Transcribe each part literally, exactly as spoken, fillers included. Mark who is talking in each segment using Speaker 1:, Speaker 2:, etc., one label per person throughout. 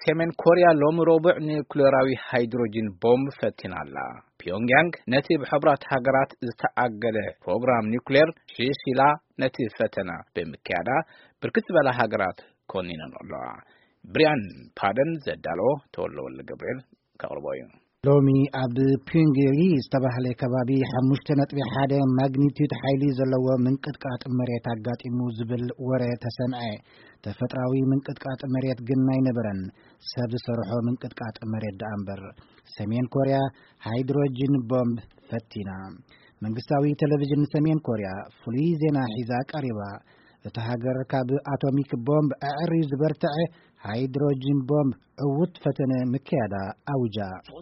Speaker 1: سيمين كوريا لوم ربع نيوكليراوي هيدروجين بومب فتنالا بيونغيانغ نتي بحبرات هاجرات استعجل بروجرام نيوكلير شيشيلا نتي فتنا بمكيادا بركت بلا هاجرات كونينا الله بريان بادن زدالو تولو لجبريل كاربوي
Speaker 2: لومي أب بيونغيري استباهل كبابي حمشت نتبي حدا ماغنيتيود حيلي زلوا من قطقات مريت አጋጢ ሙዝብል ወሬ ተሰምዐ ተፈጥራዊ من قطقات مريت ግናይ ነበረን ሰብ ሰርሖ من قطقات مريت ዳንበር ሰሜን ኮሪያ ሃይድሮጂን ቦምብ ፈቲና መንግስታዊ ቴሌቪዥን ሰሜን ኮሪያ ፍሉይ ዜና ሒዛ ቀሪባ ተሃገር ካብ አቶሚክ ቦምብ አዕሪ ዝበርተዐ ሃይድሮጂን ቦምብ እውት ፈተነ መካያዳ አውጃ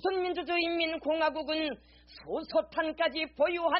Speaker 3: 조선민주주의인민공화국은 소소탄까지 보유한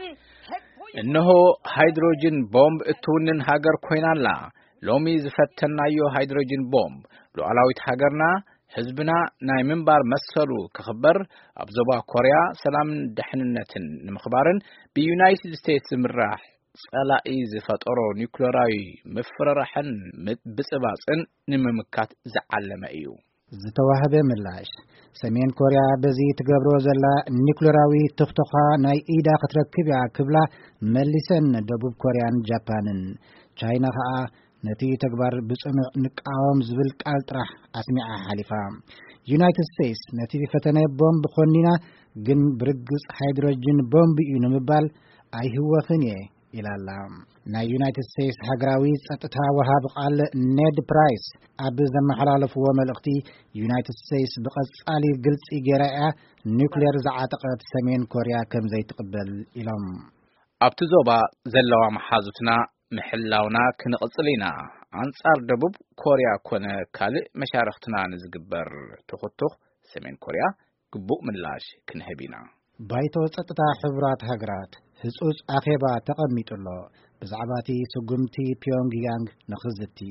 Speaker 1: እነሆ ሃይድሮጂን ቦምብ እቱንን ሀገር ኮይናላ ሎሚ ዝፈተናዮ ሃይድሮጂን ቦምብ ሉዓላዊት ሀገርና ህዝብና ናይ ምንባር መሰሉ ከخبር አብዘባ ኮሪያ ሰላም ደህንነትን ንምخبارን በዩናይትድ ስቴትስ ምራሕ ጸላኢ ዝፈጠሮ ኒውክሌራዊ መፍረራሕን ብጽባጽን ንምምካት ዝዓለመ እዩ
Speaker 2: ዝተዋህበ ምላሽ ሰሜን ኮሪያ በዚ ትገብሮ ዘላ ኒውክሌራዊ ተፍተኻ ናይ ኢዳ ክትረክብ ያ ክብላ መልሰን ደቡብ ኮሪያን ጃፓንን ቻይና ኸኣ ነቲ ተግባር ብጽኑዕ ንቃወም ዝብል ቃል ጥራሕ ኣስሚዓ ሓሊፋ ዩናይትድ ስቴትስ ነቲ ፈተነ ቦምብ ኮኒና ግን ብርግጽ ሃይድሮጂን ቦምብ እዩ ንምባል ኣይህወኽን እየ ኢላላ ናይ ዩናይትድ ስቴትስ ሃገራዊ ጸጥታ ወሃብ ቃል ኔድ ፕራይስ ኣብ ዘመሓላለፍዎ መልእኽቲ ዩናይትድ ስቴትስ ብቐጻሊ ግልጽ ገራያ ኒውክሌር ዝዓጠቐት ሰሜን ኮሪያ ከም ዘይትቅበል ኢሎም
Speaker 1: ኣብቲ ዞባ ዘለዋ መሓዙትና ምሕላውና ክንቕጽሊና አንጻር ደቡብ ኮሪያ ኮነ ካልእ መሻርክትና ንዝግበር ተኸትኽ ሰሜን ኮሪያ ግቡእ ምላሽ ክንህቢና
Speaker 2: ባይቶ ጸጥታ ሕብራት ሃገራት ህጹጽ አኼባ ተቐሚጡሎ ብዛዕባቲ ስጉምቲ ፒዮንግያንግ ንኽዝቲ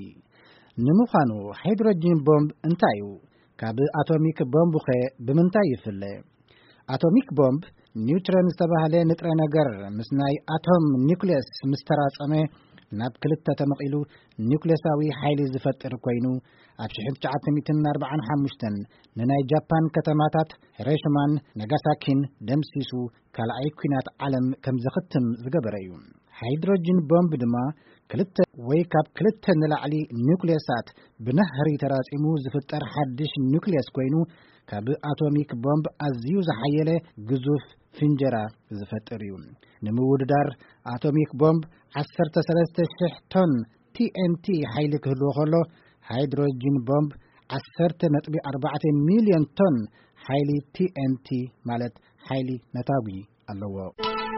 Speaker 2: ንምዃኑ ሃይድሮጂን ቦምብ እንታዩ ካብ አቶሚክ ቦምብ ኸ ብምንታይ ይፍለ አቶሚክ ቦምብ ኒውትረን ዝተባህለ ንጥረ ነገር ምስ ናይ አቶም ኒውክሌስ ምስተራጸመ ናብ ክልተ ተመቂሉ ኒውክሌሳዊ ሓይሊ ዝፈጥር ኮይኑ ኣብ ሺሕ ትሽዓተ ሚእትን ኣርባዓን ሓሙሽተን ንናይ ጃፓን ከተማታት ሂሮሺማን ናጋሳኪን ደምሲሱ ካልኣይ ኩናት ዓለም ከም ዝኽትም ዝገበረ እዩ ሃይድሮጂን ቦምብ ድማ ክልተ ወይ ካብ ክልተ ንላዕሊ ኒውክሌሳት ብነህሪ ተራጺሙ ዝፍጠር ሓድሽ ኒውክሌስ ኮይኑ ካብ አቶሚክ ቦምብ ኣዝዩ ዝሓየለ ግዙፍ ፍንጀራ ዝፈጥር እዩ ንምውድዳር አቶሚክ ቦምብ ዓሰርተ ሰለስተ ሽሕ ቶን ቲኤንቲ ሓይሊ ክህልዎ ከሎ ሃይድሮጂን ቦምብ ዓሰርተ ነጥቢ ኣርባዕተ ሚልዮን ቶን ሓይሊ ቲኤንቲ ማለት ሓይሊ ነታዊ ኣለዎ